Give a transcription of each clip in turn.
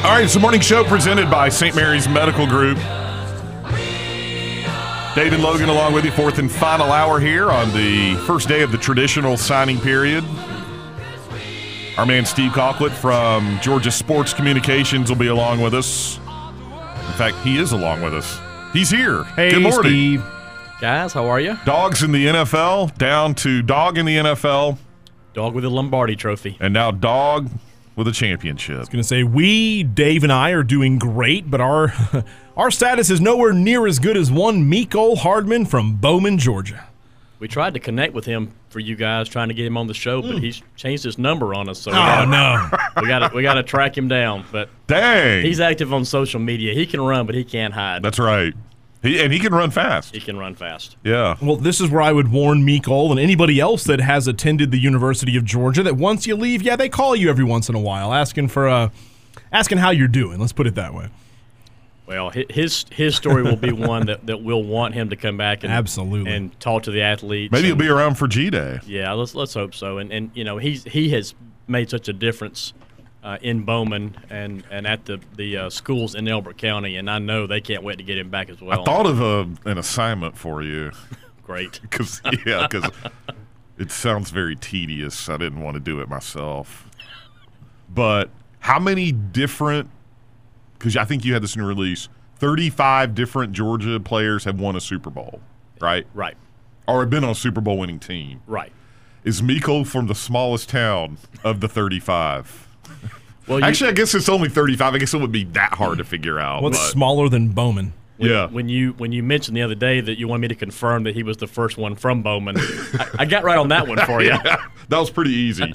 All right, it's the morning show presented by St. Mary's Medical Group. Dave and Logan along with you, fourth and final hour here on the first day of the traditional signing period. Our man Steve Colquitt from Georgia Sports Communications will be along with us. In fact, he is along with us. He's here. Hey, good morning, Steve. Guys, how are you? Dogs in the NFL, down to dog in the NFL. Dog with a Lombardi trophy. And now dog with a championship. I was going to say, Dave and I, are doing great, but our our status is nowhere near as good as one Mecole Hardman from Bowman, Georgia. We tried to connect with him for you guys, trying to get him on the show, but he's changed his number on us. So we got to track him down. But dang, he's active on social media. He can run, but he can't hide. That's right. He can run fast. He can run fast. Yeah. Well, this is where I would warn Mecole and anybody else that has attended the University of Georgia that once you leave, they call you every once in a while asking how you're doing. Let's put it that way. Well, his story will be one that we'll want him to come back and absolutely and talk to the athletes. Maybe he'll be around for G-Day. Yeah, let's hope so. And you know, he has made such a difference in Bowman and at the schools in Elbert County, and I know they can't wait to get him back as well. I thought of an assignment for you. Great. Because it sounds very tedious. I didn't want to do it myself. But how many different – because I think you had this in your release, 35 different Georgia players have won a Super Bowl, right? Right. Or have been on a Super Bowl winning team. Right. Is Mecole from the smallest town of the 35? Well, actually, I guess it's only 35. I guess it would be that hard to figure out. What's smaller than Bowman? When you mentioned the other day that you wanted me to confirm that he was the first one from Bowman, I got right on that one for you. Yeah, that was pretty easy.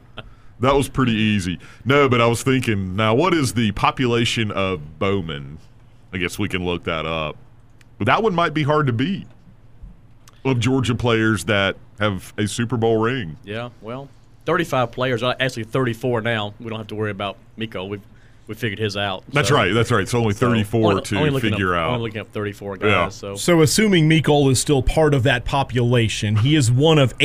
No, but I was thinking, now what is the population of Bowman? I guess we can look that up. But that one might be hard to beat of Georgia players that have a Super Bowl ring. Yeah, well, 35 players, actually 34 now. We don't have to worry about Mecole. We figured his out. That's right. So only 34 to figure out. Only looking up 34 guys. Yeah. So assuming Mecole is still part of that population, he is one of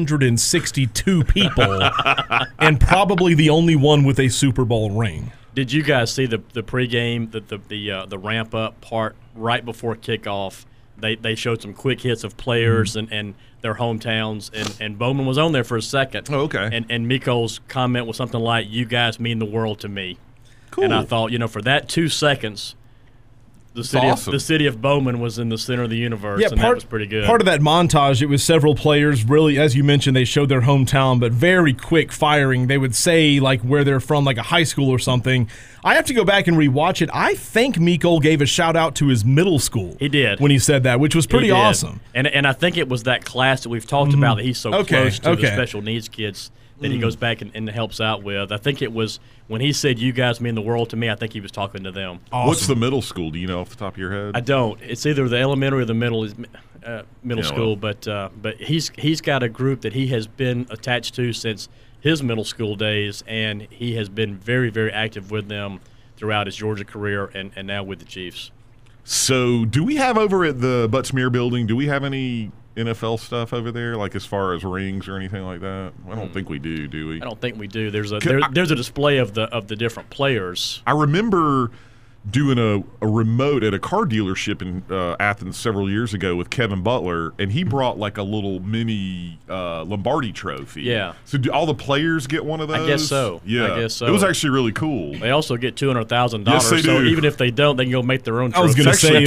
862 people and probably the only one with a Super Bowl ring. Did you guys see the pregame, the ramp up part right before kickoff? They showed some quick hits of players and their hometowns, and Bowman was on there for a second. Oh, okay. And Mecole's comment was something like, "You guys mean the world to me." Cool. And I thought, for that 2 seconds, the city of Bowman was in the center of the universe, and that was pretty good. Part of that montage, it was several players, really, as you mentioned, they showed their hometown, but very quick firing. They would say, like, where they're from, like a high school or something. I have to go back and rewatch it. I think Mecole gave a shout-out to his middle school. He did. When he said that, which was pretty awesome. And I think it was that class that we've talked about that he's so close to the special needs kids that he goes back and helps out with. I think it was when he said, "You guys mean the world to me," I think he was talking to them. Awesome. What's the middle school? Do you know off the top of your head? I don't. It's either the elementary or the middle school, but he's got a group that he has been attached to since his middle school days, and he has been very, very active with them throughout his Georgia career and now with the Chiefs. So do we have over at the Butts-Mehre building, do we have any NFL stuff over there, like as far as rings or anything like that? I don't think we do we? I don't think we do. There's a display of the different players. I remember doing a remote at a car dealership in Athens several years ago with Kevin Butler, and he brought like a little mini Lombardi trophy. Yeah. So do all the players get one of those? I guess so. Yeah. I guess so. It was actually really cool. They also get $200,000. Yes, they so do. even if they don't, they can go make their own trophy. I was going to say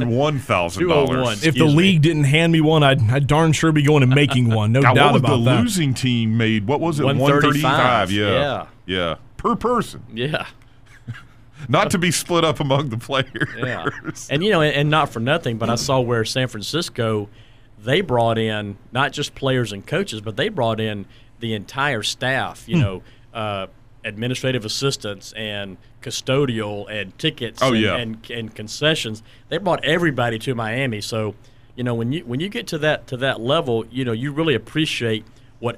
$201,000. If the league didn't hand me one, I'd darn sure be going and making one. No doubt about that. The losing team made, what was it, 135? Yeah. Per person. Yeah. Not to be split up among the players. Yeah. And, and not for nothing, but I saw where San Francisco, they brought in not just players and coaches, but they brought in the entire staff, administrative assistants and custodial and tickets and concessions. They brought everybody to Miami. So, when you get to that level, you really appreciate what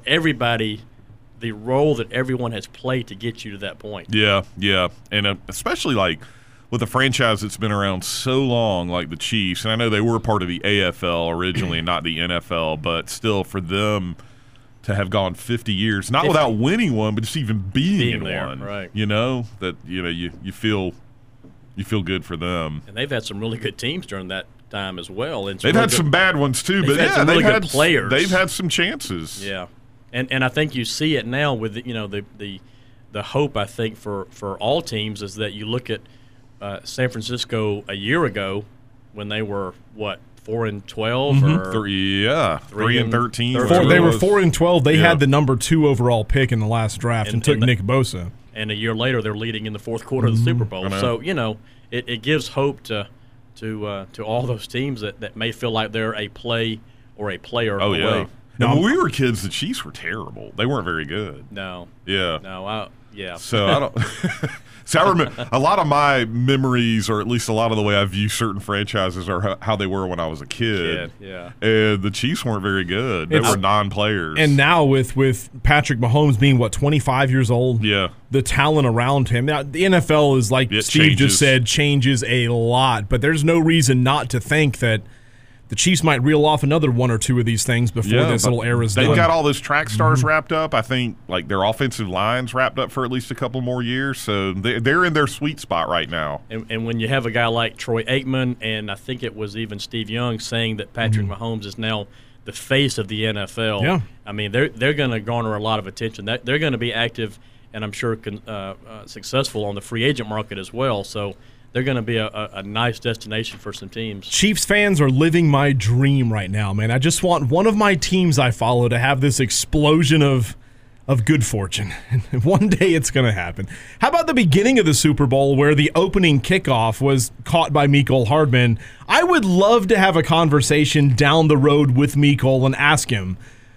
the role that everyone has played to get you to that point. Yeah. And especially like with a franchise that's been around so long like the Chiefs, and I know they were part of the AFL originally and not the NFL, but still for them to have gone 50 years, not without winning one, but just even being in there, one. right. You feel good for them. And they've had some really good teams during that time as well. And they've had some bad ones too, but some really good players. They've had some chances. Yeah, and I think you see it now with the hope, I think, for all teams is that you look at San Francisco a year ago when they were 4-12 or 3-13. They were 4-12. They had the number 2 overall pick in the last draft and took Nick Bosa. And a year later, they're leading in the fourth quarter of the Super Bowl. So it gives hope to all those teams that may feel like they're a play or a player away. Now, when we were kids, the Chiefs were terrible. They weren't very good. No. Yeah. No. So I don't. See, I remember a lot of my memories, or at least a lot of the way I view certain franchises, are how they were when I was a kid. Yeah. And the Chiefs weren't very good. They were non-players. And now with Patrick Mahomes being 25 years old, the talent around him. Now, the NFL is like Steve just said, changes a lot. But there's no reason not to think that the Chiefs might reel off another one or two of these things before this little era's done. They've got all those track stars wrapped up. I think their offensive line's wrapped up for at least a couple more years. So they're in their sweet spot right now. And when you have a guy like Troy Aikman, and I think it was even Steve Young saying that Patrick Mahomes is now the face of the NFL, I mean, they're going to garner a lot of attention. They're going to be active and I'm sure successful on the free agent market as well. So they're going to be a nice destination for some teams. Chiefs fans are living my dream right now, man. I just want one of my teams I follow to have this explosion of good fortune. One day it's going to happen. How about the beginning of the Super Bowl where the opening kickoff was caught by Mecole Hardman? I would love to have a conversation down the road with Mecole and ask him,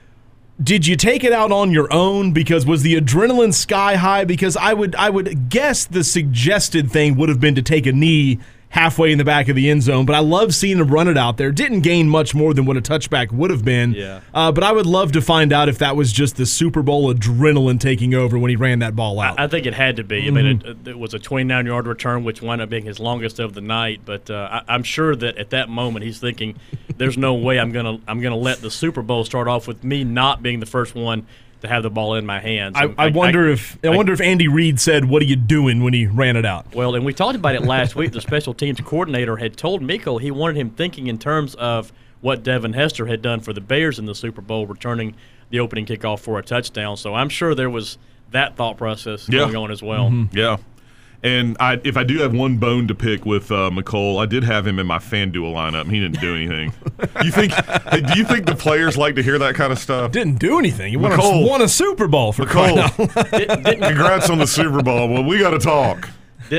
did you take it out on your own? Because was the adrenaline sky high? Because I would guess the suggested thing would have been to take a knee halfway in the back of the end zone, but I love seeing him run it out there. Didn't gain much more than what a touchback would have been. Yeah. But I would love to find out if that was just the Super Bowl adrenaline taking over when he ran that ball out. I think it had to be. I mean, it was a 29-yard return, which wound up being his longest of the night. But I'm sure that at that moment he's thinking, "There's no way I'm gonna let the Super Bowl start off with me not being the first one to have the ball in my hands." I wonder if Andy Reid said, "What are you doing?" when he ran it out. Well, and we talked about it last week. The special teams coordinator had told Mecole he wanted him thinking in terms of what Devin Hester had done for the Bears in the Super Bowl, returning the opening kickoff for a touchdown. So I'm sure there was that thought process going on as well. Yeah. And if I do have one bone to pick with Mecole, I did have him in my FanDuel lineup, and he didn't do anything. Do you think the players like to hear that kind of stuff? Didn't do anything. He won a Super Bowl for crying out loud. Congrats on the Super Bowl. Well, we got to talk.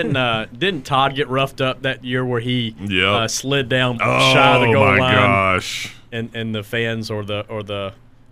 Didn't Todd get roughed up that year where he slid down shy of the goal line? Oh my gosh! And the fans or the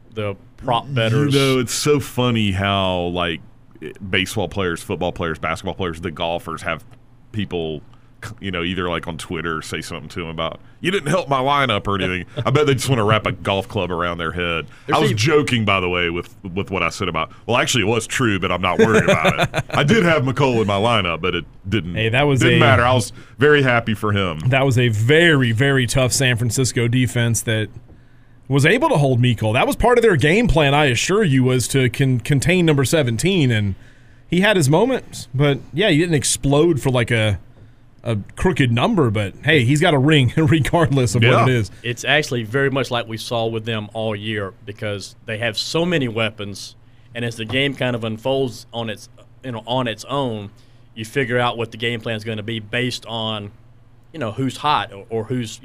prop bettors. It's so funny how baseball players, football players, basketball players, the golfers have people, either on Twitter say something to them about, "You didn't help my lineup" or anything. I bet they just want to wrap a golf club around their head. I was joking, by the way, with what I said about. Well, actually, it was true, but I'm not worried about it. I did have Mecole in my lineup, but it didn't. Hey, didn't matter. I was very happy for him. That was a very, very tough San Francisco defense that was able to hold Mecole. That was part of their game plan, I assure you, was to contain number 17, and he had his moments. But, yeah, he didn't explode for a crooked number, but, hey, he's got a ring regardless of what it is. It's actually very much like we saw with them all year because they have so many weapons, and as the game kind of unfolds on its own, you figure out what the game plan is going to be based on, who's hot or who's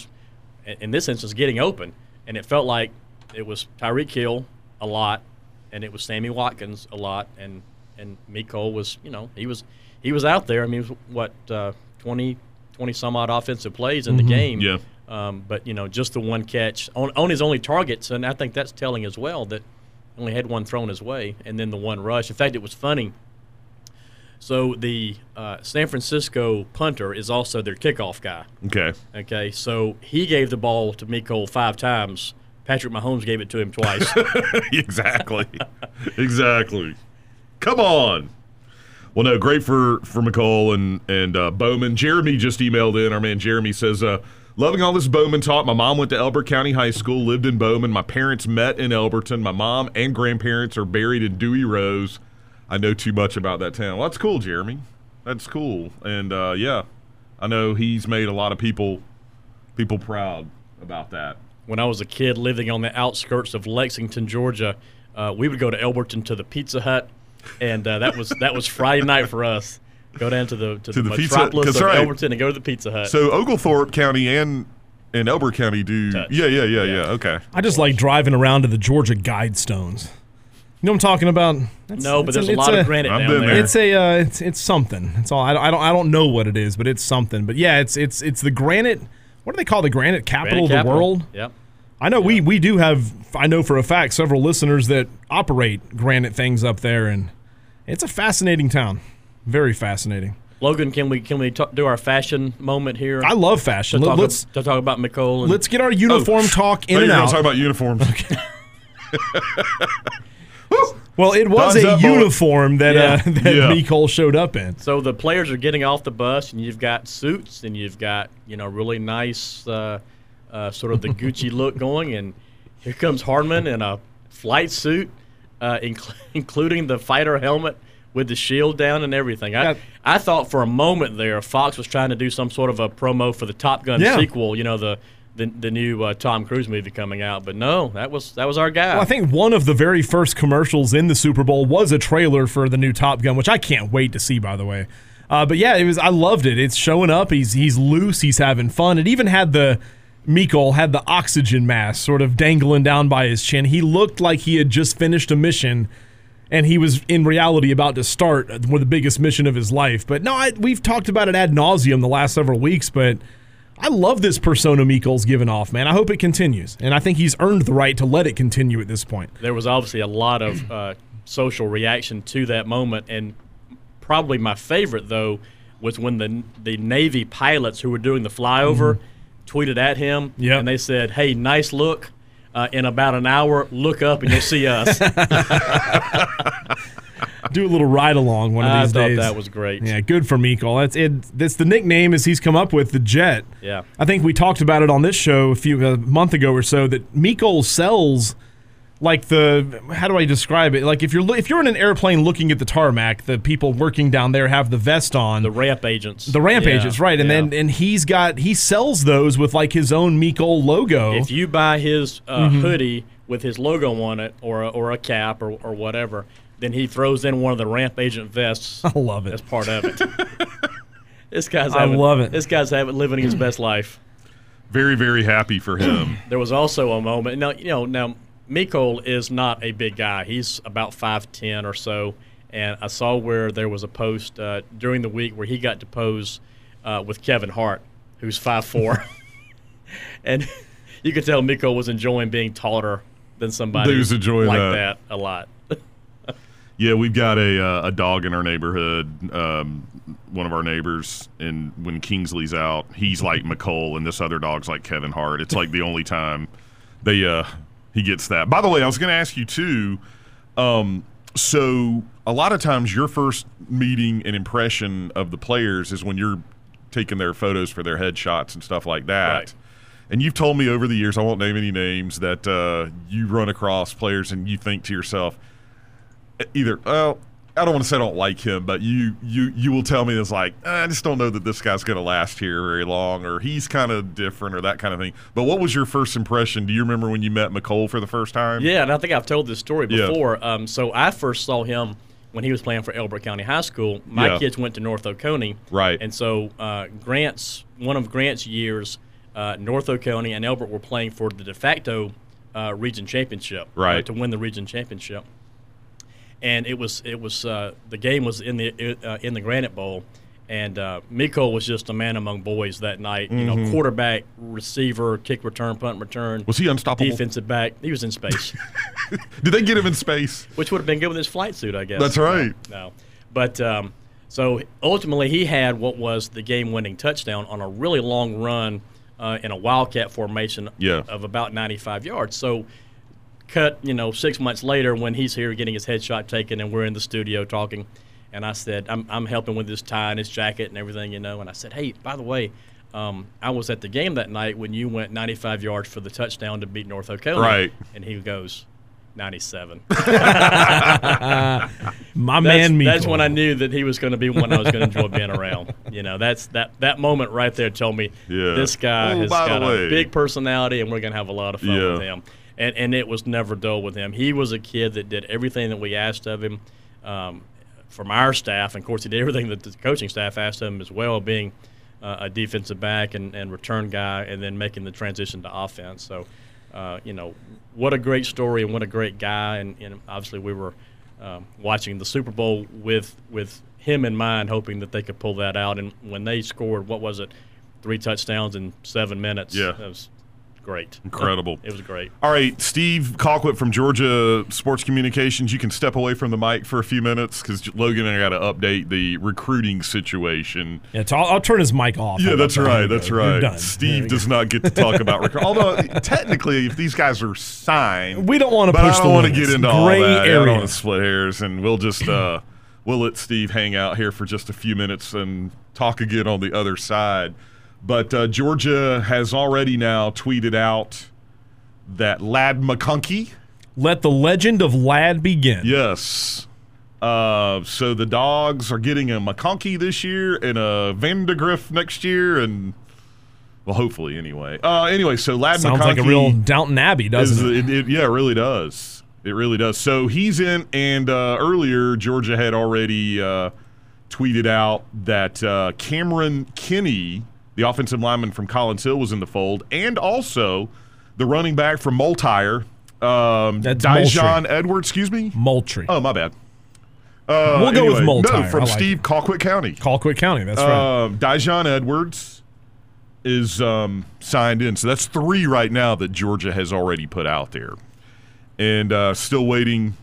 in this instance getting open. And it felt like it was Tyreek Hill a lot, and it was Sammy Watkins a lot, and Mecole was, he was out there. I mean, he was, 20 some odd offensive plays in the game. Yeah. But just the one catch on his only targets, and I think that's telling as well that he only had one thrown his way, and then the one rush. In fact, it was funny. So the San Francisco punter is also their kickoff guy. Okay. So he gave the ball to Mecole 5 times. Patrick Mahomes gave it to him twice. Exactly. Come on. Well, no, great for Mecole and Bowman. Jeremy just emailed in. Our man Jeremy says, Loving all this Bowman talk. My mom went to Elbert County High School, lived in Bowman. My parents met in Elberton. My mom and grandparents are buried in Dewey Rose. I know too much about that town. Well, that's cool, Jeremy. That's cool. And, yeah, I know he's made a lot of people proud about that. When I was a kid living on the outskirts of Lexington, Georgia, we would go to Elberton to the Pizza Hut, and that was Friday night for us. Go down to the metropolis of Elberton and go to the Pizza Hut. So Oglethorpe County and Elbert County do. Touch. Yeah. Okay. I just like driving around to the Georgia Guidestones. You know what I'm talking about? But there's a lot of granite down there. It's something. It's all. I don't know what it is, but it's something. But yeah, it's the granite. What do they call the granite capital of the world? Yep. I know we do have. I know for a fact several listeners that operate granite things up there, and it's a fascinating town. Very fascinating. Logan, can we do our fashion moment here? I love fashion. Let's talk about McCole. Let's get our uniform talk in and out. Talk about uniforms. Okay. Well, it was a uniform that Mecole showed up in. So the players are getting off the bus, and you've got suits, and you've got really nice sort of the Gucci look going, and here comes Hardman in a flight suit, including the fighter helmet with the shield down and everything. I thought for a moment there Fox was trying to do some sort of a promo for the Top Gun sequel, the new Tom Cruise movie coming out. But no, that was our guy. Well, I think one of the very first commercials in the Super Bowl was a trailer for the new Top Gun, which I can't wait to see, by the way. But yeah, I loved it. It's showing up. He's loose. He's having fun. It even had Mecole had the oxygen mask sort of dangling down by his chin. He looked like he had just finished a mission, and he was, in reality, about to start the biggest mission of his life. But no, we've talked about it ad nauseum the last several weeks, but I love this persona Mecole's given off, man. I hope it continues, and I think he's earned the right to let it continue at this point. There was obviously a lot of social reaction to that moment, and probably my favorite, though, was when the Navy pilots who were doing the flyover tweeted at him, and they said, "Hey, nice look. In about an hour, look up and you'll see us." Do a little ride along one of these days. I thought that was great. Yeah, good for Mecole. That's the nickname as he's come up with, the Jet. Yeah. I think we talked about it on this show a month ago or so that Mecole sells like how do I describe it? Like if you're in an airplane looking at the tarmac, the people working down there have the vest on. The ramp agents. The ramp agents, right. And he sells those with like his own Mecole logo. If you buy his hoodie with his logo on it or a cap or whatever, then he throws in one of the ramp agent vests. I love it. As part of it. I love it. This guy's living his best life. Very, very happy for him. There was also a moment. Now Mecole is not a big guy. He's about 5'10" or so. And I saw where there was a post during the week where he got to pose with Kevin Hart, who's 5'4". And you could tell Mecole was enjoying being taller than somebody who's enjoying like that a lot. Yeah, we've got a dog in our neighborhood. One of our neighbors, and when Kingsley's out, he's like Mecole, and this other dog's like Kevin Hart. It's like the only time he gets that. By the way, I was going to ask you too. So a lot of times, your first meeting and impression of the players is when you're taking their photos for their headshots and stuff like that. Right. And you've told me over the years, I won't name any names, that you run across players and you think to yourself, either, I don't want to say I don't like him, but you will tell me it's like, I just don't know that this guy's going to last here very long, or he's kind of different, or that kind of thing. But what was your first impression? Do you remember when you met Mecole for the first time? Yeah, and I think I've told this story before. Yeah. So I first saw him when he was playing for Elbert County High School. My kids went to North Oconee. Right. And so one of Grant's years, North Oconee and Elbert were playing for the de facto region championship. Right. To win the region championship. And it was the game was in the Granite Bowl, and Mecole was just a man among boys that night. Mm-hmm. Quarterback, receiver, kick return, punt return. Was he unstoppable? Defensive back. He was in space. Did they get him in space? Which would have been good with his flight suit, I guess. That's right. No. But so ultimately he had what was the game-winning touchdown on a really long run in a wildcat formation of about 95 yards. So cut, 6 months later when he's here getting his headshot taken and we're in the studio talking, and I said, I'm helping with his tie and his jacket and everything, and I said, hey, by the way, I was at the game that night when you went 95 yards for the touchdown to beat North Oconee. Right. And he goes, 97. My man, Meekle. That's when I knew that he was going to be one I was going to enjoy being around. That's that moment right there told me this guy has got a big personality, and we're going to have a lot of fun with him. And it was never dull with him. He was a kid that did everything that we asked of him from our staff. And, of course, he did everything that the coaching staff asked of him as well, being a defensive back and return guy, and then making the transition to offense. So, what a great story and what a great guy. And obviously we were watching the Super Bowl with him in mind, hoping that they could pull that out. And when they scored, 3 touchdowns in 7 minutes, that was great. Incredible. It was great. All right, Steve Colquitt from Georgia Sports Communications, you can step away from the mic for a few minutes because Logan and I got to update the recruiting situation. Yeah, I'll turn his mic off. Yeah, that's right. That's right. Done. Steve does not get to talk about recruiting. Although, technically, if these guys are signed, we don't want to push the limits. I don't want to get into all that. Area. I don't want to split hairs, and we'll just we'll let Steve hang out here for just a few minutes and talk again on the other side. But Georgia has already now tweeted out that Ladd McConkey. Let the legend of Ladd begin. Yes. So the Dogs are getting a McConkey this year and a Vandegrift next year, and well, hopefully anyway. So Ladd Sounds McConkey like a real Downton Abbey, doesn't it? Yeah, it really does. It really does. So he's in, and earlier Georgia had already tweeted out that Cameron Kinney, the offensive lineman from Collins Hill, was in the fold, and also the running back from Multire, Dijon Edwards, excuse me? Moultrie. Oh, my bad. We'll go with Multire. No, from Steve Colquitt County. Colquitt County, that's right. Dijon Edwards is signed in. So that's 3 right now that Georgia has already put out there. And still waiting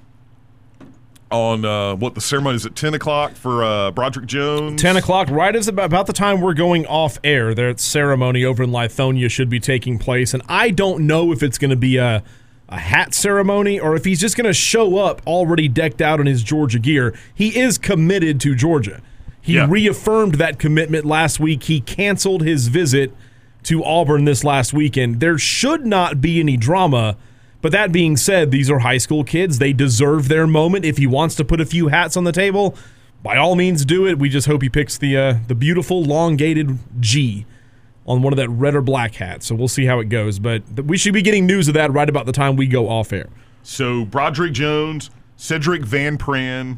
on the ceremony is at 10 o'clock for Broderick Jones. 10 o'clock, right as about the time we're going off air. Their ceremony over in Lithonia should be taking place. And I don't know if it's going to be a hat ceremony or if he's just going to show up already decked out in his Georgia gear. He is committed to Georgia. He reaffirmed that commitment last week. He canceled his visit to Auburn this last weekend. There should not be any drama. But that being said, these are high school kids. They deserve their moment. If he wants to put a few hats on the table, by all means do it. We just hope he picks the beautiful, elongated G on one of that red or black hats. So we'll see how it goes. But we should be getting news of that right about the time we go off air. So Broderick Jones, Cedric Van Pran.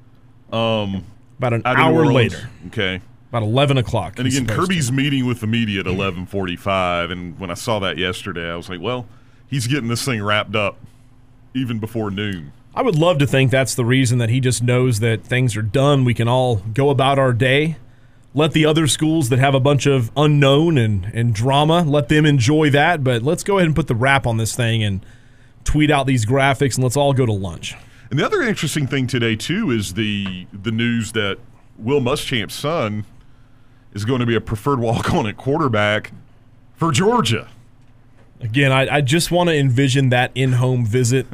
About an hour later. Okay. About 11 o'clock. And again, Kirby's meeting with the media at 11:45. And when I saw that yesterday, I was like, well, he's getting this thing wrapped up even before noon. I would love to think that's the reason, that he just knows that things are done. We can all go about our day. Let the other schools that have a bunch of unknown and drama, let them enjoy that. But let's go ahead and put the wrap on this thing and tweet out these graphics, and let's all go to lunch. And the other interesting thing today, too, is the news that Will Muschamp's son is going to be a preferred walk-on at quarterback for Georgia. Again, I just want to envision that in-home visit.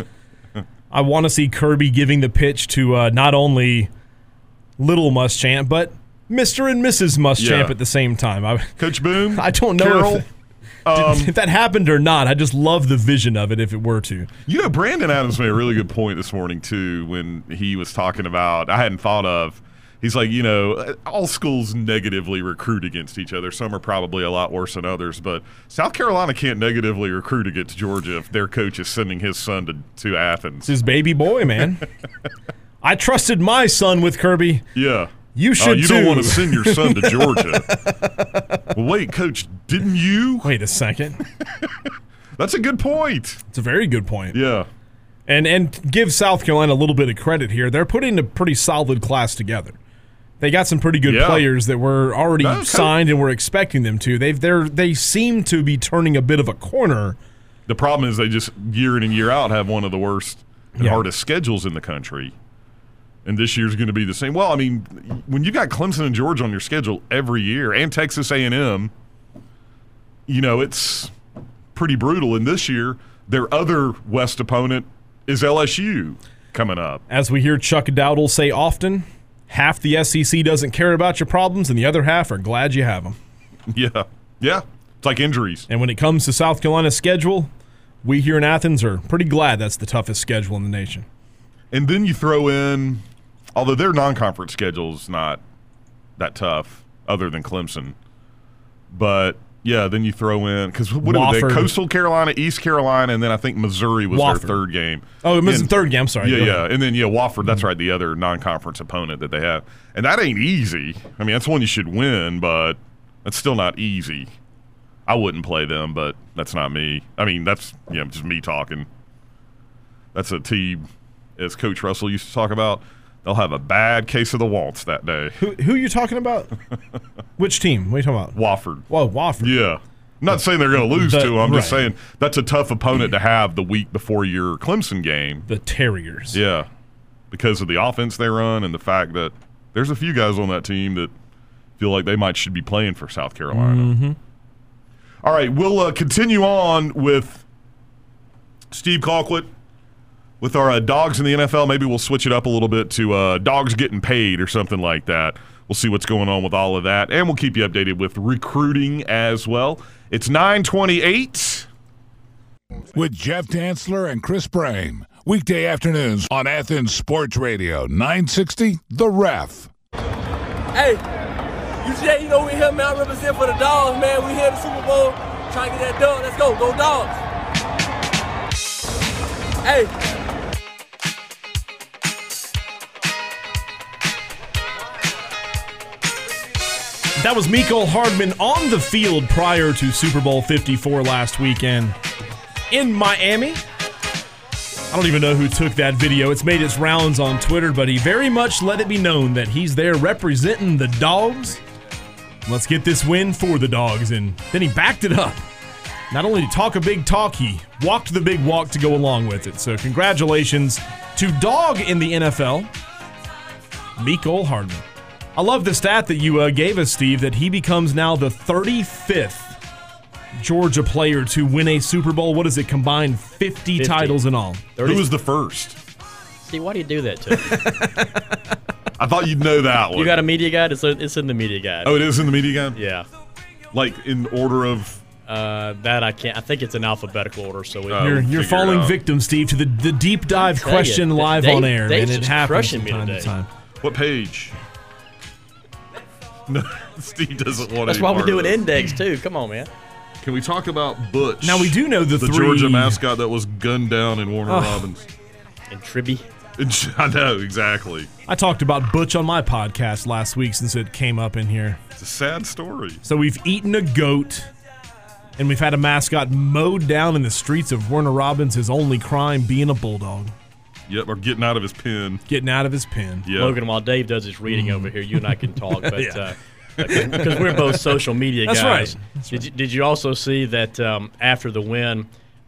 I want to see Kirby giving the pitch to not only little Muschamp, but Mr. and Mrs. Muschamp at the same time. Coach Boone? I don't know if that happened or not. I just love the vision of it if it were to. You know, Brandon Adams made a really good point this morning, too, when he was talking about, I hadn't thought of, he's like, all schools negatively recruit against each other. Some are probably a lot worse than others, but South Carolina can't negatively recruit against Georgia if their coach is sending his son to Athens. It's his baby boy, man. I trusted my son with Kirby. Yeah. You should, you too. don't want to send your son to Georgia. Well, wait, Coach, didn't you? Wait a second. That's a good point. It's a very good point. Yeah. And give South Carolina a little bit of credit here. They're putting a pretty solid class together. They got some pretty good players that were already signed and we're expecting them to. They seem to be turning a bit of a corner. The problem is they just year in and year out have one of the worst and hardest schedules in the country. And this year's going to be the same. Well, I mean, when you got Clemson and Georgia on your schedule every year and Texas A&M, it's pretty brutal. And this year, their other West opponent is LSU coming up. As we hear Chuck Dowdle say often, half the SEC doesn't care about your problems and the other half are glad you have them. Yeah. Yeah, it's like injuries. And when it comes to South Carolina's schedule, we here in Athens are pretty glad that's the toughest schedule in the nation. And then you throw in, although their non-conference schedule is not that tough, other than Clemson. But, yeah, then you throw in, because what are they? Coastal Carolina, East Carolina, and then I think Missouri was their third game. Oh, it was the third game, I'm sorry. Yeah. And then, Wofford, that's right, the other non-conference opponent that they have. And that ain't easy. I mean, that's one you should win, but that's still not easy. I wouldn't play them, but that's not me. I mean, that's just me talking. That's a team, as Coach Russell used to talk about, they'll have a bad case of the waltz that day. Who are you talking about? Which team? What are you talking about? Wofford. Whoa, Wofford. Yeah. I'm not saying they're going to lose to them. I'm just saying that's a tough opponent to have the week before your Clemson game. The Terriers. Yeah. Because of the offense they run and the fact that there's a few guys on that team that feel like they should be playing for South Carolina. Mm-hmm. All right, we'll continue on with Steve Colquitt with our dogs in the NFL. Maybe we'll switch it up a little bit to dogs getting paid or something like that. We'll see what's going on with all of that, and we'll keep you updated with recruiting as well. It's 9:28. With Jeff Dantzler and Chris Brame. Weekday afternoons on Athens Sports Radio, 960 The Ref. Hey, UGA, we here, man. I represent for the dogs, man. We here in the Super Bowl, trying to get that done. Let's go. Go dogs. Hey. That was Mecole Hardman on the field prior to Super Bowl 54 last weekend in Miami. I don't even know who took that video. It's made its rounds on Twitter, but he very much let it be known that he's there representing the dogs. Let's get this win for the dogs. And then he backed it up. Not only did he talk a big talk, he walked the big walk to go along with it. So congratulations to dog in the NFL, Mecole Hardman. I love the stat that you gave us, Steve, that he becomes now the 35th Georgia player to win a Super Bowl. What is it, combined 50 titles in all? 30. Who was the first? See, why do you do that to me? I thought you'd know that one. You got a media guide? It's in the media guide. Oh, it is in the media guide? Yeah. Like in order of... That I can't. I think it's in alphabetical order. So You're falling victim, Steve, to the deep dive question live on air. Dave's and it just happens crushing from me time today. to time. What page? No, Steve doesn't want. That's why we do an index too. Come on, man. Can we talk about Butch? Now, we do know the three... Georgia mascot that was gunned down in Warner Robins. And Tribby. I know, exactly. I talked about Butch on my podcast last week since it came up in here. It's a sad story. So we've eaten a goat, and we've had a mascot mowed down in the streets of Warner Robins, his only crime being a bulldog. Yep, or getting out of his pen. Getting out of his pen. Yep. Logan, while Dave does his reading over here, you and I can talk, but Yeah. because we're both social media That's guys. right. That's Did you also see that after the win,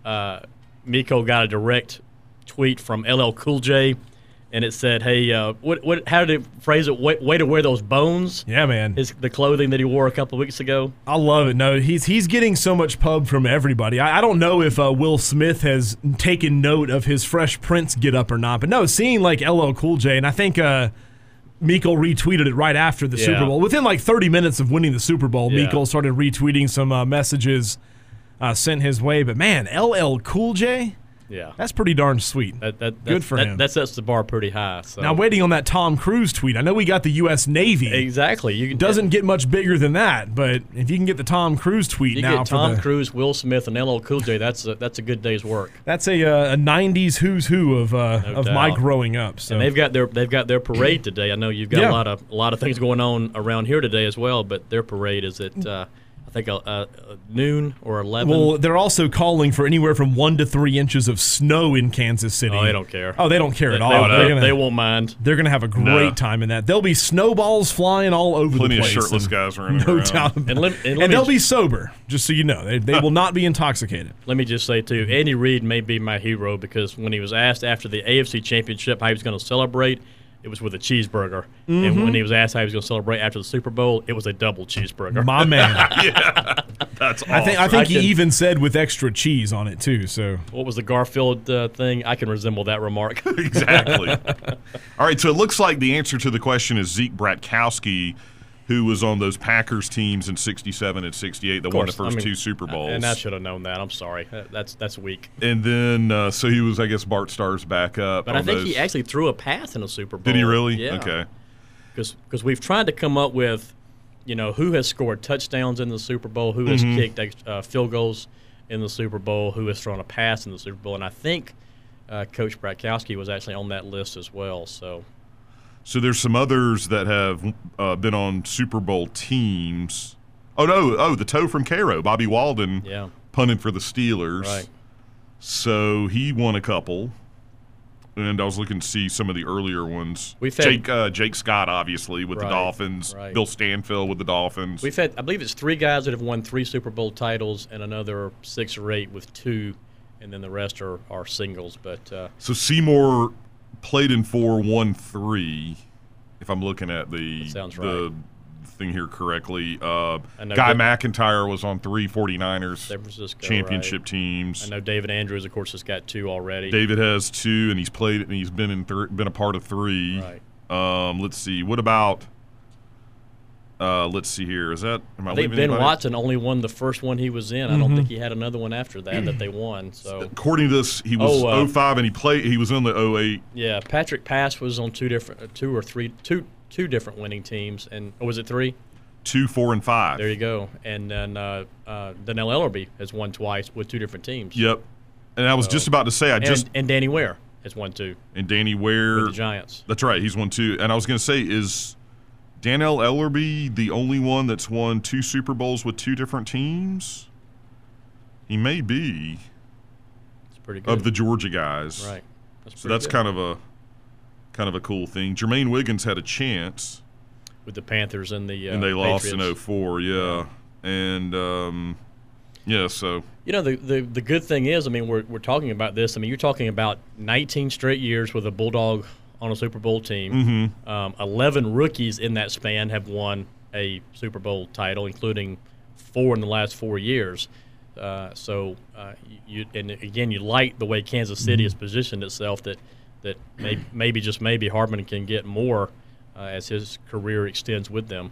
Mecole got a direct tweet from LL Cool J, and it said, "Hey, how did it phrase it? Way to wear those bones." Yeah, man. The clothing that he wore a couple of weeks ago. I love it. No, he's getting so much pub from everybody. I don't know if Will Smith has taken note of his Fresh Prince get up or not, but no, seeing like LL Cool J, and I think Mecole retweeted it right after the Super Bowl. Within like 30 minutes of winning the Super Bowl, Mecole started retweeting some messages sent his way. But man, LL Cool J. Yeah, that's pretty darn sweet. Good for him. That sets the bar pretty high. So. Now, waiting on that Tom Cruise tweet. I know we got the U.S. Navy. Exactly. Doesn't get much bigger than that, but if you can get the Tom Cruise tweet you now. Get Tom Cruise, Will Smith, and LL Cool J, that's a good day's work. That's a 90s who's who of doubt. my growing up. So. And they've got their parade today. I know you've got a lot of things going on around here today as well, but their parade is at I think noon or 11. Well, they're also calling for anywhere from 1 to 3 inches of snow in Kansas City. Oh, they don't care. Oh, they don't care at all. They won't mind. They're going to have a great time in that. There'll be snowballs flying all over Plenty the place. Plenty of shirtless guys running no around. doubt about it. And they'll be sober, just so you know. They will not be intoxicated. Let me just say, too, Andy Reid may be my hero because when he was asked after the AFC Championship how he was going to celebrate, it was with a cheeseburger. Mm-hmm. And when he was asked how he was going to celebrate after the Super Bowl, it was a double cheeseburger. My man. Yeah, that's awesome. I think he even said with extra cheese on it, too. So what was the Garfield thing? I can resemble that remark. Exactly. All right, so it looks like the answer to the question is Zeke Bratkowski who was on those Packers teams in '67 and '68 that won the first two Super Bowls. And I should have known that. I'm sorry. That's weak. And then, so he was, I guess, Bart Starr's backup. But I think he actually threw a pass in a Super Bowl. Did he really? Yeah. Okay. Because we've tried to come up with, who has scored touchdowns in the Super Bowl, who has kicked field goals in the Super Bowl, who has thrown a pass in the Super Bowl. And I think Coach Bratkowski was actually on that list as well. So there's some others that have been on Super Bowl teams. Oh, no. Oh, the toe from Cairo, Bobby Walden, punting for the Steelers. Right. So he won a couple. And I was looking to see some of the earlier ones. We've had Jake Scott, obviously, with the Dolphins. Right. Bill Stanfield with the Dolphins. We've had, I believe it's 3 guys that have won 3 Super Bowl titles and another 6 or 8 with 2, and then the rest are singles. But so Seymour played in 4, won 3, if I'm looking at the thing here correctly. Guy McIntyre was on 3 49ers San Francisco championship teams. I know David Andrews, of course, has got 2 already. David has 2, and he's played, and he's been been a part of 3. Right. Let's see. What about? Let's see here. Am I think leaving Ben anybody? Watson only won the first one he was in. I don't think he had another one after that they won. So according to this, he was 05 and he was in the 08. Yeah, Patrick Pass was on 2 different winning teams, and was it 3? 2, 4, and 5. There you go. And then Donnell Ellerby has won twice with 2 different teams. Yep. And I was just about to say, and Danny Ware has won 2. And Danny Ware with the Giants. That's right. He's won 2. And I was going to say, is Donnell Ellerby the only one that's won 2 Super Bowls with 2 different teams? He may be. It's pretty good. Of the Georgia guys. Right. That's kind of a cool thing. Jermaine Wiggins had a chance with the Panthers and the and they lost Patriots. in 04. Yeah. And so the good thing is, I mean, we're talking about this. I mean, you're talking about 19 straight years with a Bulldog on a Super Bowl team. 11 rookies in that span have won a Super Bowl title, including 4 in the last 4 years. You like the way Kansas City has positioned itself that maybe Hardman can get more as his career extends with them.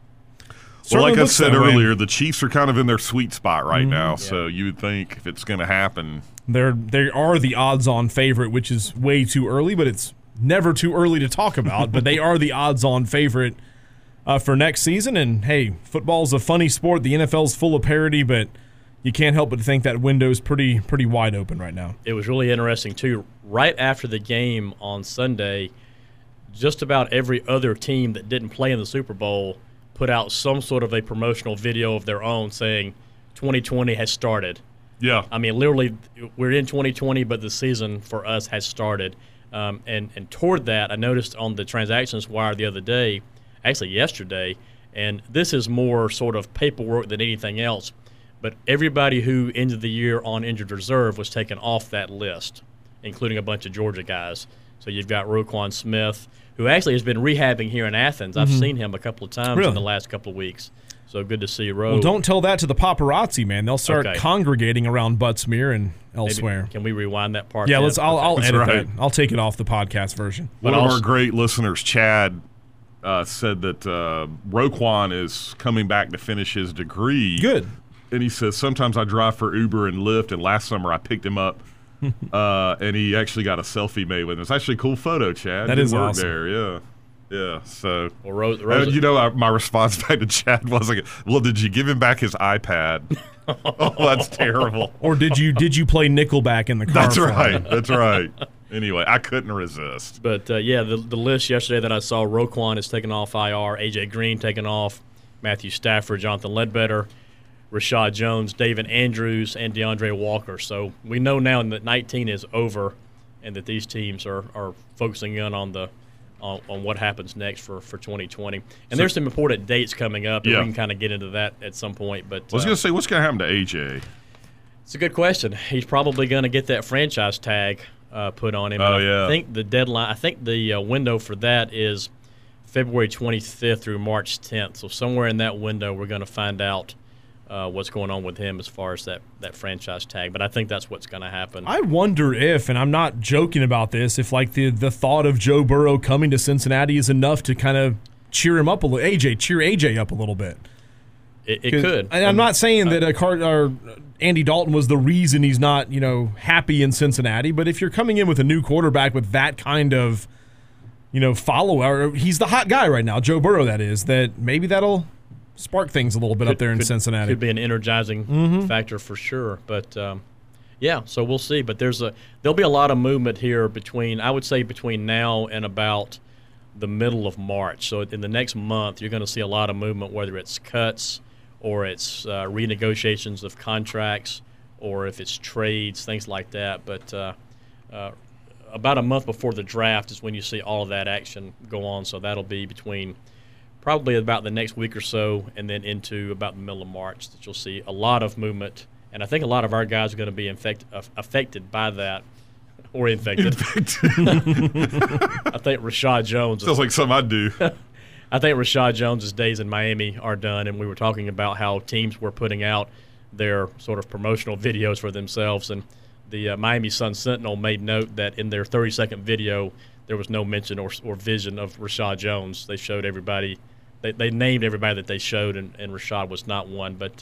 Well, like I said earlier, the Chiefs are kind of in their sweet spot right now, so you would think if it's going to happen. They are the odds-on favorite, which is way too early, but it's never too early to talk about. But they are the odds-on favorite for next season. And, hey, football's a funny sport. The NFL's full of parity, but you can't help but think that window's pretty wide open right now. It was really interesting, too. Right after the game on Sunday, just about every other team that didn't play in the Super Bowl put out some sort of a promotional video of their own saying 2020 has started. Yeah. I mean, literally, we're in 2020, but the season for us has started. And toward that, I noticed on the Transactions Wire the other day, actually yesterday, and this is more sort of paperwork than anything else, but everybody who ended the year on injured reserve was taken off that list, including a bunch of Georgia guys. So you've got Roquan Smith, who actually has been rehabbing here in Athens. I've seen him a couple of times in the last couple of weeks. So good to see Ro. Well, don't tell that to the paparazzi, man. They'll start congregating around Buttsmere and elsewhere. Can we rewind that part? Yeah, I'll edit that. I'll take it off the podcast version. One of our great listeners, Chad, said that Roquan is coming back to finish his degree. Good. And he says, sometimes I drive for Uber and Lyft, and last summer I picked him up, and he actually got a selfie made with him. It's actually a cool photo, Chad. That is awesome. There, yeah. Yeah, so well, my response back to Chad was like, "Well, did you give him back his iPad?" Oh, that's terrible. Or did you play Nickelback in the car? That's right. That's right. Anyway, I couldn't resist. But the list yesterday that I saw: Roquan is taken off IR, AJ Green taken off, Matthew Stafford, Jonathan Ledbetter, Rashad Jones, David Andrews, and DeAndre Walker. So we know now that 19 is over, and that these teams are focusing in on what happens next for 2020. And there's some important dates coming up, and we can kind of get into that at some point. But I was going to say, what's going to happen to AJ? It's a good question. He's probably going to get that franchise tag put on him. I think the deadline, the window for that is February 25th through March 10th. So somewhere in that window, we're going to find out what's going on with him as far as that franchise tag. But I think that's what's going to happen. I wonder if, and I'm not joking about this, if like the thought of Joe Burrow coming to Cincinnati is enough to kind of cheer him up a little. Cheer AJ up a little bit. It could. And I'm not saying that Andy Dalton was the reason he's not, happy in Cincinnati, but if you're coming in with a new quarterback with that kind of, follower, he's the hot guy right now, Joe Burrow, that is, that maybe that'll spark things a little bit up there in Cincinnati. Could be an energizing factor for sure. But, so we'll see. But there'll be a lot of movement here between now and about the middle of March. So in the next month, you're going to see a lot of movement, whether it's cuts or it's renegotiations of contracts, or if it's trades, things like that. But about a month before the draft is when you see all of that action go on. So that'll be between probably about the next week or so and then into about the middle of March that you'll see a lot of movement. And I think a lot of our guys are going to be affected by that. Or infected. I think Rashad Jones. Sounds like something I'd do. I think Rashad Jones' days in Miami are done, and we were talking about how teams were putting out their sort of promotional videos for themselves, and the Miami Sun-Sentinel made note that in their 30-second video there was no mention or vision of Rashad Jones. They showed everybody – they named everybody that they showed, and Rashad was not one. But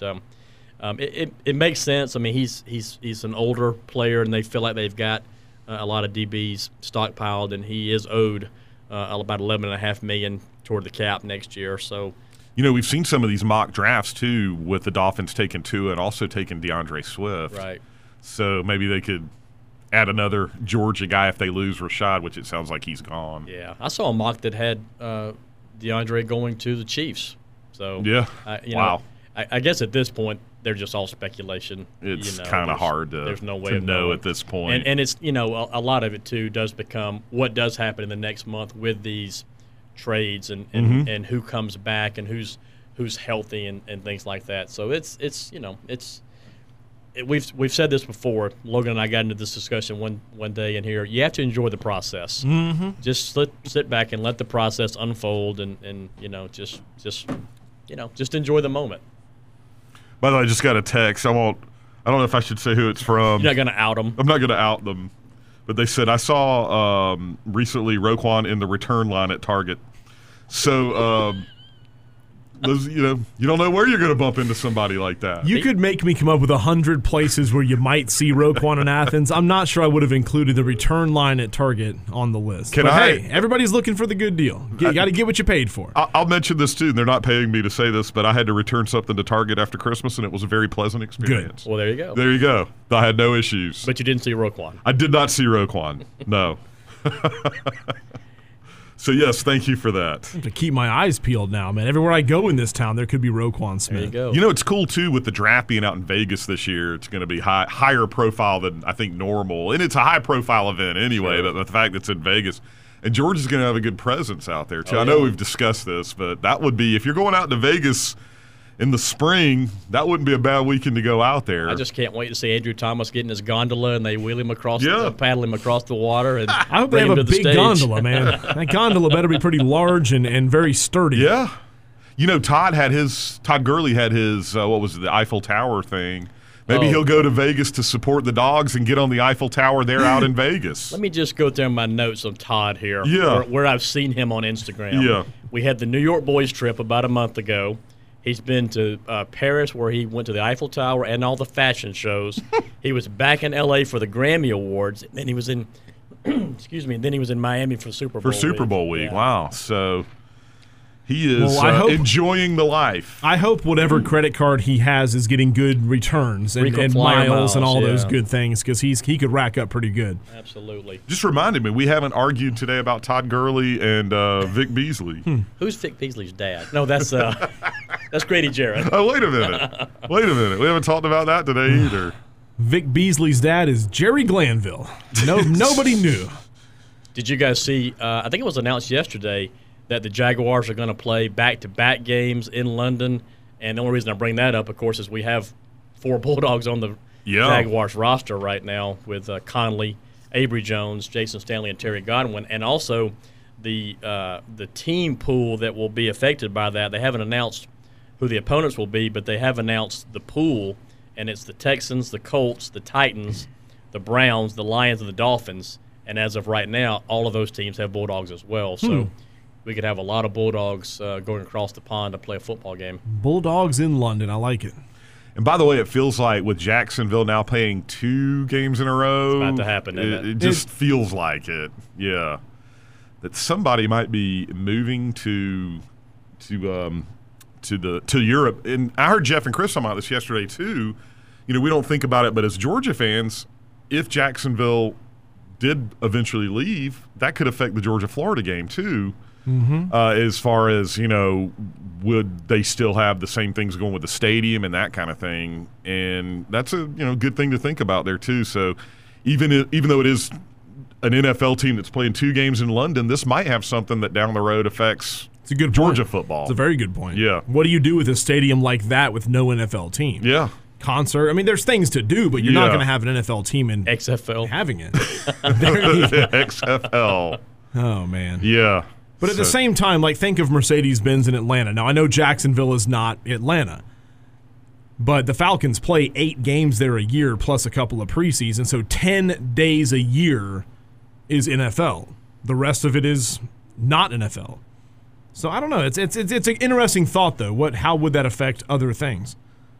it makes sense. I mean, he's an older player, and they feel like they've got a lot of DBs stockpiled, and he is owed about $11.5 million toward the cap next year. So, we've seen some of these mock drafts too, with the Dolphins taking Tua and also taking DeAndre Swift. Right. So maybe they could add another Georgia guy if they lose Rashad, which it sounds like he's gone. Yeah, I saw a mock that had DeAndre going to the Chiefs. So yeah, wow. I guess at this point they're just all speculation. It's kind of hard to there's no way to of know knowing at this point. And it's a lot of it too does become what does happen in the next month with these trades and who comes back and who's healthy and things like that. So we've said this before. Logan and I got into this discussion one day in here. You have to enjoy the process. Mm-hmm. Just sit back and let the process unfold and just enjoy the moment. By the way, I just got a text. I don't know if I should say who it's from. You're not going to out them. I'm not going to out them. But they said, I saw recently Roquan in the return line at Target. So, you don't know where you're going to bump into somebody like that. You could make me come up with 100 places where you might see Roquan in Athens. I'm not sure I would have included the return line at Target on the list. Hey, everybody's looking for the good deal. You got to get what you paid for. I'll mention this, too. They're not paying me to say this, but I had to return something to Target after Christmas, and it was a very pleasant experience. Good. Well, there you go. There you go. I had no issues. But you didn't see Roquan. I did not see Roquan. No. So, yes, thank you for that. I have to keep my eyes peeled now, man. Everywhere I go in this town, there could be Roquan Smith. There you go. It's cool, too, with the draft being out in Vegas this year. It's going to be higher profile than, I think, normal. And it's a high-profile event anyway, but the fact that it's in Vegas. And Georgia's going to have a good presence out there, too. I know we've discussed this, but that would be – if you're going out to Vegas – in the spring, that wouldn't be a bad weekend to go out there. I just can't wait to see Andrew Thomas get in his gondola and they wheel him across, paddle him across the water. And I hope they have a big gondola, man. That gondola better be pretty large and very sturdy. Yeah. Todd Gurley had his, the Eiffel Tower thing. Maybe he'll go to Vegas to support the dogs and get on the Eiffel Tower there out in Vegas. Let me just go through my notes on Todd here, yeah. where I've seen him on Instagram. Yeah. We had the New York boys trip about a month ago. He's been to Paris, where he went to the Eiffel Tower and all the fashion shows. He was back in L.A. for the Grammy Awards. And then he was in, then he was in Miami for Super Bowl week. For Super Bowl week, yeah. Wow. So he is enjoying the life. I hope whatever credit card he has is getting good returns and miles and all those good things, because he could rack up pretty good. Absolutely. Just reminded me, we haven't argued today about Todd Gurley and Vic Beasley. Who's Vic Beasley's dad? No, that's Grady Jarrett. Oh, wait a minute. We haven't talked about that today either. Vic Beasley's dad is Jerry Glanville. Nobody knew. Did you guys see, I think it was announced yesterday, that the Jaguars are going to play back-to-back games in London. And the only reason I bring that up, of course, is we have 4 Bulldogs on the Jaguars roster right now with Conley, Avery Jones, Jason Stanley, and Terry Godwin. And also the team pool that will be affected by that. They haven't announced who the opponents will be, but they have announced the pool, and it's the Texans, the Colts, the Titans, the Browns, the Lions, and the Dolphins. And as of right now, all of those teams have Bulldogs as well. So we could have a lot of Bulldogs going across the pond to play a football game. Bulldogs in London. I like it. And by the way, it feels like with Jacksonville now playing 2 games in a row, It's about to happen, isn't it? It just feels like it. Yeah, that somebody might be moving to Europe. And I heard Jeff and Chris talking about this yesterday too. You know, we don't think about it, but as Georgia fans, if Jacksonville did eventually leave, that could affect the Georgia-Florida game too. As far as, you know, would they still have the same things going with the stadium and that kind of thing? And that's a good thing to think about there too. So even though it is an NFL team that's playing 2 games in London, this might have something that down the road affects It's a good Georgia point. football. It's a very good point. Yeah. What do you do with a stadium like that with no NFL team? Yeah. Concert. I mean, there's things to do, but you're not Yeah. going to have an NFL team in XFL. having it. There you go. XFL. Oh, man. Yeah. But at the same time, like, think of Mercedes-Benz in Atlanta. Now, I know Jacksonville is not Atlanta, but the Falcons play 8 games there a year plus a couple of preseason, so 10 days a year is NFL. The rest of it is not NFL. So I don't know. It's an interesting thought, though. How would that affect other things?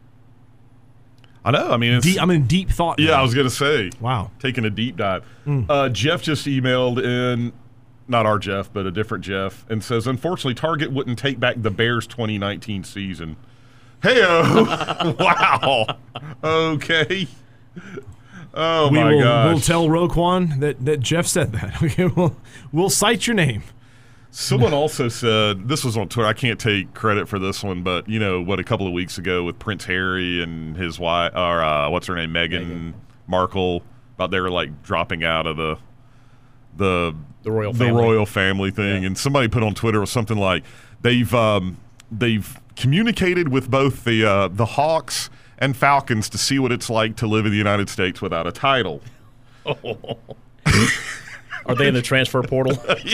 I know. I mean, I'm in deep thought. yeah, now. I was going to say. Wow. Taking a deep dive. Jeff just emailed in, not our Jeff, but a different Jeff, and says, unfortunately, Target wouldn't take back the Bears 2019 season. Hey-oh. Wow. Okay. Oh, my gosh. We'll tell Roquan that Jeff said that. Okay, we'll cite your name. Someone also said, this was on Twitter, I can't take credit for this one, but, a couple of weeks ago with Prince Harry and his wife, or what's her name, Meghan Markle, about they were, like, dropping out of the royal family thing. And somebody put on Twitter was something like, they've communicated with both the Hawks and Falcons to see what it's like to live in the United States without a title. Are they in the transfer portal? Yeah.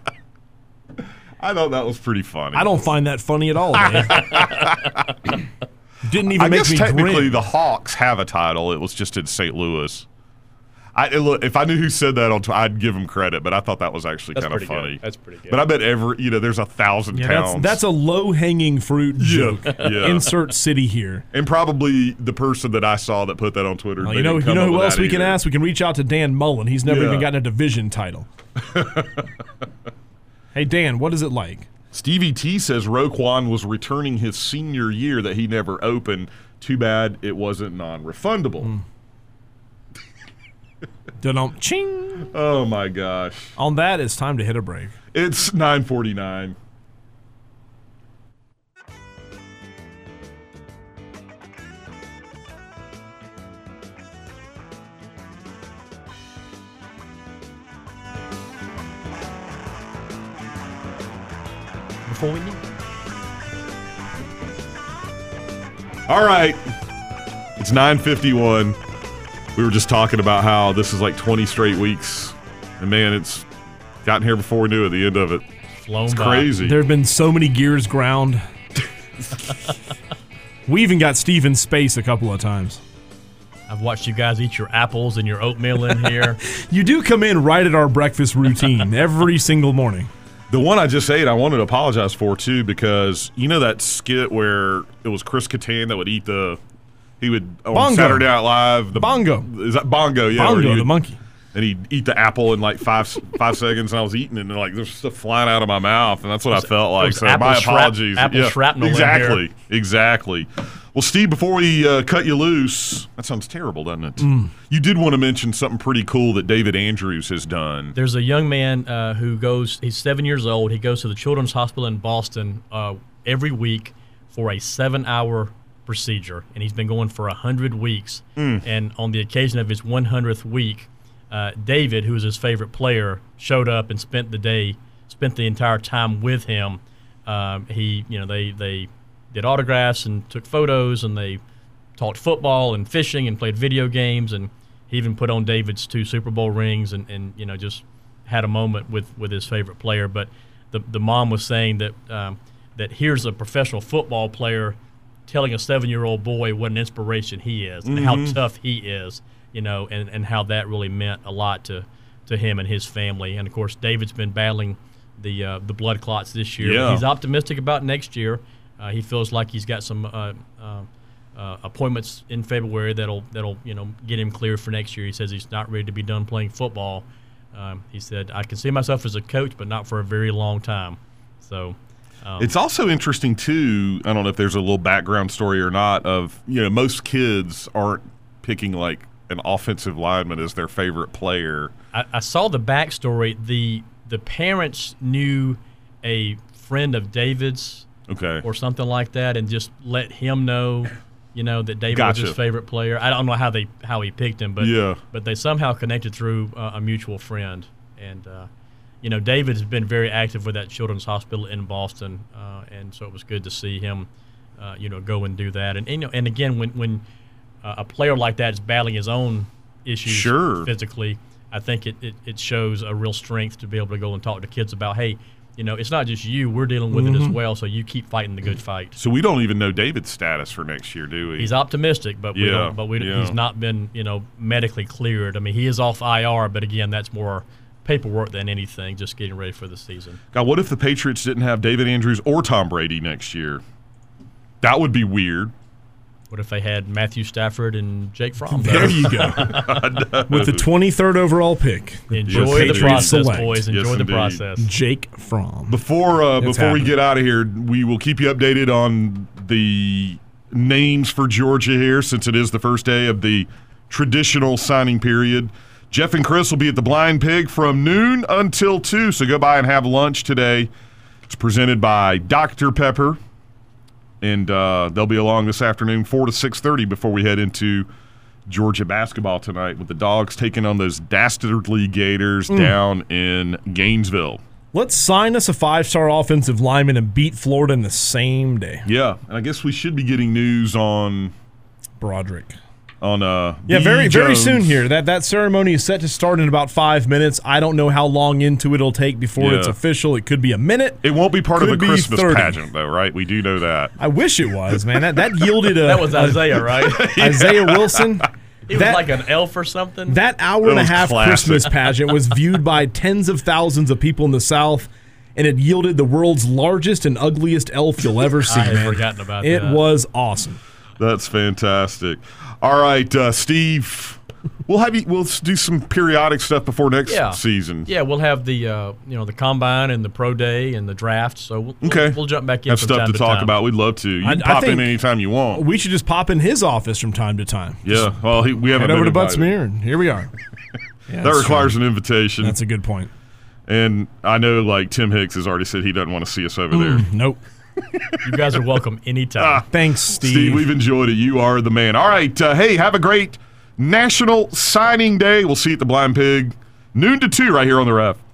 I thought that was pretty funny. I don't find that funny at all, Dave. Didn't even I make guess me technically grin. the Hawks have a title. It was just in St. Louis. Look, if I knew who said that on Twitter, I'd give him credit, but I thought that was actually kind of funny. That's pretty good. But I bet there's 1,000 towns. That's a low-hanging fruit joke. Yeah. Insert city here. And probably the person that I saw that put that on Twitter. Well, they you know didn't come up who with else that we can either. ask? We can reach out to Dan Mullen. He's never Yeah. even gotten a division title. Hey, Dan, what is it like? Stevie T says Roquan was returning his senior year that he never opened. Too bad it wasn't non-refundable. Ching. Oh, my gosh. On that, it's time to hit a break. It's 9:49. Before we need. All right. It's 9:51. We were just talking about how this is like 20 straight weeks. And, man, it's gotten here before we knew it, the end of it. Flown It's by. crazy. There have been so many gears ground. We even got Steve in space a couple of times. I've watched you guys eat your apples and your oatmeal in here. You do come in right at our breakfast routine every single morning. The one I just ate, I wanted to apologize for, too, because you know that skit where it was Chris Kattan that would eat he would, on Bongo. Saturday Night Live. Bongo. Is that Bongo? Yeah. where Bongo, he the would- monkey. And he'd eat the apple in like five seconds, and I was eating it, and like there's stuff flying out of my mouth, and that's what I felt like. was So apple my shrap- apologies. apple shrapnel in here. Exactly. Well, Steve, before we cut you loose, that sounds terrible, doesn't it? You did want to mention something pretty cool that David Andrews has done. There's a young man who he's 7 years old. He goes to the Children's Hospital in Boston every week for a 7-hour procedure, and he's been going for 100 weeks. And on the occasion of his 100th week, David, who was his favorite player, showed up and spent the entire time with him. They did autographs and took photos, and they talked football and fishing and played video games, and he even put on David's 2 Super Bowl rings and just had a moment with his favorite player. But the mom was saying that here's a professional football player telling a 7-year-old boy what an inspiration he is and how tough he is, and how that really meant a lot to him and his family. And, of course, David's been battling the blood clots this year. Yeah. He's optimistic about next year. He feels like he's got some appointments in February that'll get him clear for next year. He says he's not ready to be done playing football. He said, I can see myself as a coach, but not for a very long time. So it's also interesting, too, I don't know if there's a little background story or not, of, most kids aren't picking, like, an offensive lineman as their favorite player. I saw the backstory. The parents knew a friend of David's or something like that and just let him know, that David was his favorite player. I don't know how he picked him, but they somehow connected through a mutual friend. And, David has been very active with that Children's Hospital in Boston, and so it was good to see him, go and do that. And again, when a player like that is battling his own issues physically, I think it shows a real strength to be able to go and talk to kids about, hey, it's not just you. We're dealing with it as well, so you keep fighting the good fight. So we don't even know David's status for next year, do we? He's optimistic, but we don't. But he's not been, medically cleared. I mean, he is off IR, but again, that's more paperwork than anything, just getting ready for the season. God, what if the Patriots didn't have David Andrews or Tom Brady next year? That would be weird. What if they had Matthew Stafford and Jake Fromm? There you go. With the 23rd overall pick. Enjoy the process, boys. Enjoy the indeed. process. Jake Fromm. Before we get out of here, we will keep you updated on the names for Georgia here, since it is the first day of the traditional signing period. Jeff and Chris will be at the Blind Pig from noon until 2, so go by and have lunch today. It's presented by Dr. Pepper. And they'll be along this afternoon, 4 to 6:30, before we head into Georgia basketball tonight with the Dogs taking on those dastardly Gators down in Gainesville. Let's sign us a 5-star offensive lineman and beat Florida in the same day. Yeah, and I guess we should be getting news on Broderick. Very soon here. That ceremony is set to start in about 5 minutes. I don't know how long into it'll take before it's official. It could be a minute. It won't be part of a Christmas 30. pageant, though, right? We do know that. I wish it was, man. That yielded a. That was Isaiah, right? Isaiah Wilson. He was like an elf or something. That hour and a half classic. Christmas pageant was viewed by tens of thousands of people in the South, and it yielded the world's largest and ugliest elf you'll ever see. I had man. forgotten about it. that. It was awesome. That's fantastic. All right, Steve, we'll do some periodic stuff before next season. Yeah, we'll have the the combine and the pro day and the draft. So we'll jump back in. Have from stuff time to talk time. about. We'd love to. You can pop in anytime you want. We should just pop in his office from time to time. Yeah. Well, we haven't head over to invited. Butts-Mehre, and here we are. That requires an invitation. That's a good point. And I know, like, Tim Hicks has already said he doesn't want to see us over there. Nope. You guys are welcome anytime. Thanks, Steve. Steve, we've enjoyed it. You are the man. All right. Hey, have a great National Signing Day. We'll see you at the Blind Pig, noon to 2 right here on the Ref.